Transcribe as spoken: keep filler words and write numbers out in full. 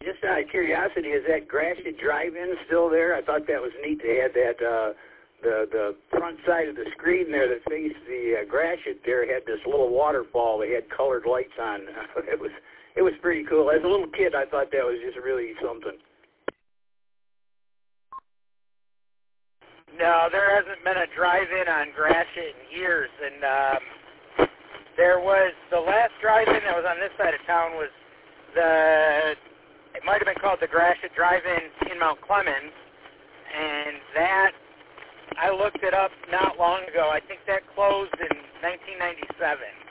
just out of curiosity, is that Gratiot Drive-In still there? I thought that was neat. They had that, uh, the the front side of the screen there that faced the uh, Gratiot there had this little waterfall. They had colored lights on. It was it was pretty cool. As a little kid, I thought that was just really something. No, there hasn't been a drive-in on Gratiot in years, and um, there was the last drive-in that was on this side of town was the, it might have been called the Gratiot Drive-In in Mount Clemens, and that, I looked it up not long ago. I think that closed in nineteen ninety-seven.